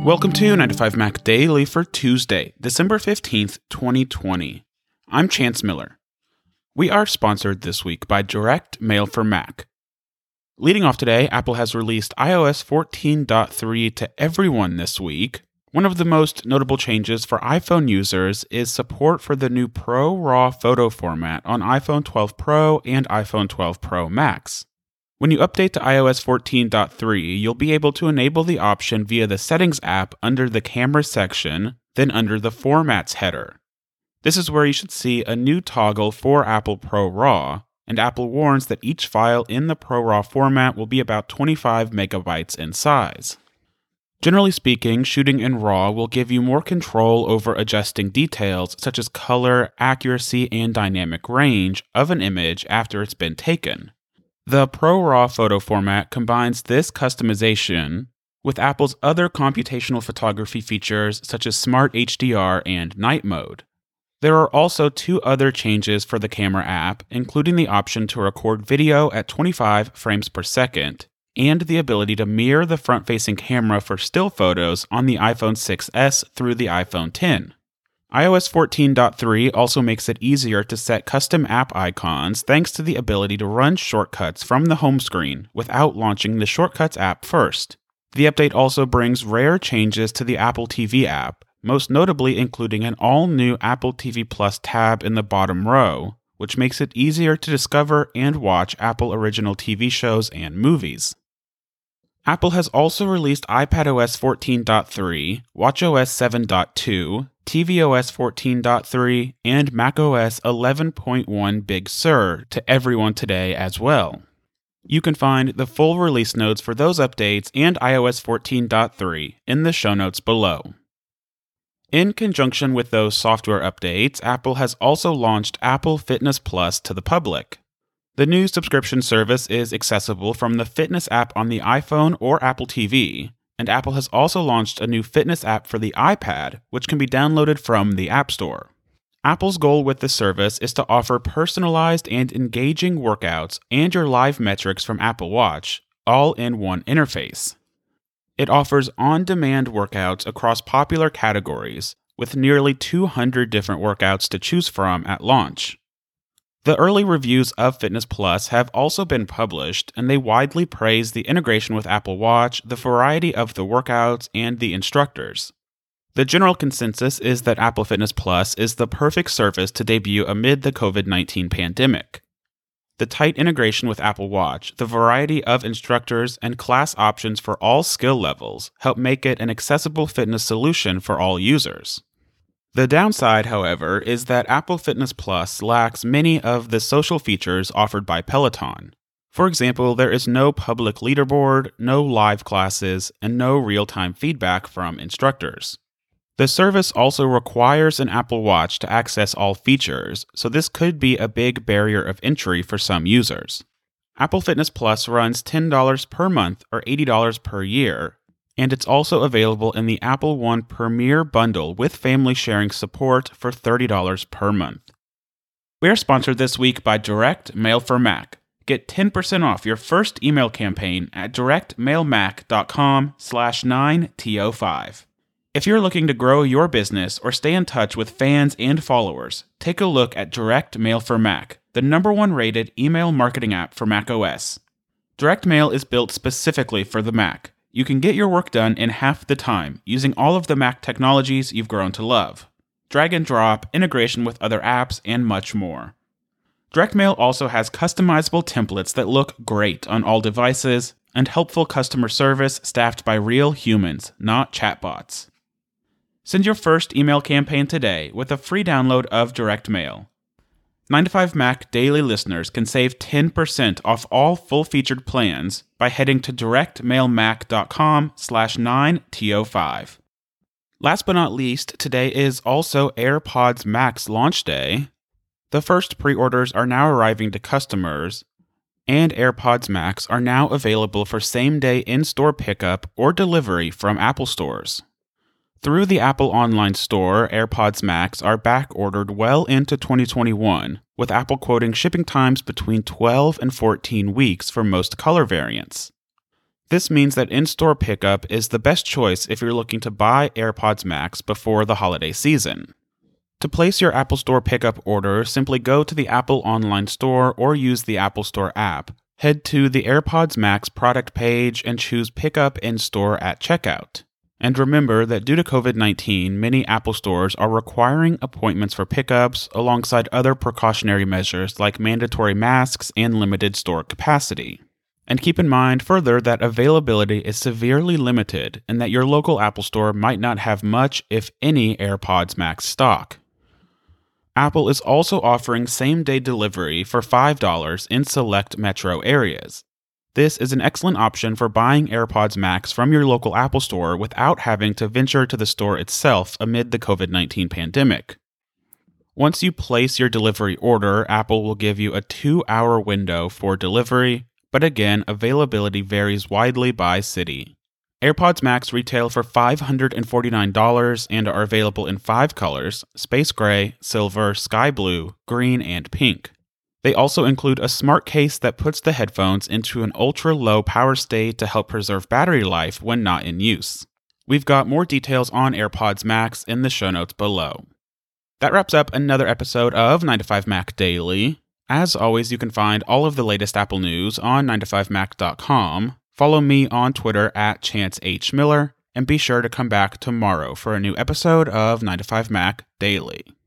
Welcome to 9to5Mac Daily for Tuesday, December 15th, 2020. I'm Chance Miller. We are sponsored this week by Direct Mail for Mac. Leading off today, Apple has released iOS 14.3 to everyone this week. One of the most notable changes for iPhone users is support for the new ProRAW photo format on iPhone 12 Pro and iPhone 12 Pro Max. When you update to iOS 14.3, you'll be able to enable the option via the Settings app under the Camera section, then under the Formats header. This is where you should see a new toggle for Apple ProRAW, and Apple warns that each file in the ProRAW format will be about 25 megabytes in size. Generally speaking, shooting in RAW will give you more control over adjusting details such as color, accuracy, and dynamic range of an image after it's been taken. The ProRAW photo format combines this customization with Apple's other computational photography features such as Smart HDR and Night Mode. There are also two other changes for the camera app, including the option to record video at 25 frames per second and the ability to mirror the front-facing camera for still photos on the iPhone 6s through the iPhone X. iOS 14.3 also makes it easier to set custom app icons thanks to the ability to run shortcuts from the home screen without launching the Shortcuts app first. The update also brings rare changes to the Apple TV app, most notably including an all-new Apple TV Plus tab in the bottom row, which makes it easier to discover and watch Apple original TV shows and movies. Apple has also released iPadOS 14.3, watchOS 7.2, tvOS 14.3, and macOS 11.1 Big Sur to everyone today as well. You can find the full release notes for those updates and iOS 14.3 in the show notes below. In conjunction with those software updates, Apple has also launched Apple Fitness Plus to the public. The new subscription service is accessible from the Fitness app on the iPhone or Apple TV, and Apple has also launched a new fitness app for the iPad, which can be downloaded from the App Store. Apple's goal with the service is to offer personalized and engaging workouts and your live metrics from Apple Watch, all in one interface. It offers on-demand workouts across popular categories, with nearly 200 different workouts to choose from at launch. The early reviews of Fitness Plus have also been published, and they widely praise the integration with Apple Watch, the variety of the workouts, and the instructors. The general consensus is that Apple Fitness Plus is the perfect service to debut amid the COVID-19 pandemic. The tight integration with Apple Watch, the variety of instructors, and class options for all skill levels help make it an accessible fitness solution for all users. The downside, however, is that Apple Fitness Plus lacks many of the social features offered by Peloton. For example, there is no public leaderboard, no live classes, and no real-time feedback from instructors. The service also requires an Apple Watch to access all features, so this could be a big barrier of entry for some users. Apple Fitness Plus runs $10 per month or $80 per year, and it's also available in the Apple One Premier bundle with family sharing support for $30 per month. We are sponsored this week by Direct Mail for Mac. Get 10% off your first email campaign at directmailmac.com/9to5. If you're looking to grow your business or stay in touch with fans and followers, take a look at Direct Mail for Mac, the #1 rated email marketing app for macOS. Direct Mail is built specifically for the Mac. You can get your work done in half the time using all of the Mac technologies you've grown to love. Drag and drop, integration with other apps, and much more. Direct Mail also has customizable templates that look great on all devices and helpful customer service staffed by real humans, not chatbots. Send your first email campaign today with a free download of Direct Mail. 9to5Mac daily listeners can save 10% off all full-featured plans by heading to directmailmac.com/9to5. Last but not least, today is also AirPods Max launch day. The first pre-orders are now arriving to customers, and AirPods Max are now available for same-day in-store pickup or delivery from Apple stores. Through the Apple Online Store, AirPods Max are back-ordered well into 2021, with Apple quoting shipping times between 12 and 14 weeks for most color variants. This means that in-store pickup is the best choice if you're looking to buy AirPods Max before the holiday season. To place your Apple Store pickup order, simply go to the Apple Online Store or use the Apple Store app. Head to the AirPods Max product page and choose Pickup in-store at checkout. And remember that due to COVID-19, many Apple stores are requiring appointments for pickups alongside other precautionary measures like mandatory masks and limited store capacity. And keep in mind further that availability is severely limited and that your local Apple store might not have much, if any, AirPods Max stock. Apple is also offering same-day delivery for $5 in select metro areas. This is an excellent option for buying AirPods Max from your local Apple store without having to venture to the store itself amid the COVID-19 pandemic. Once you place your delivery order, Apple will give you a 2-hour window for delivery, but again, availability varies widely by city. AirPods Max retail for $549 and are available in 5 colors: space gray, silver, sky blue, green, and pink. They also include a smart case that puts the headphones into an ultra-low power state to help preserve battery life when not in use. We've got more details on AirPods Max in the show notes below. That wraps up another episode of 9to5Mac Daily. As always, you can find all of the latest Apple news on 9to5mac.com. Follow me on Twitter at ChanceHMiller, and be sure to come back tomorrow for a new episode of 9to5Mac Daily.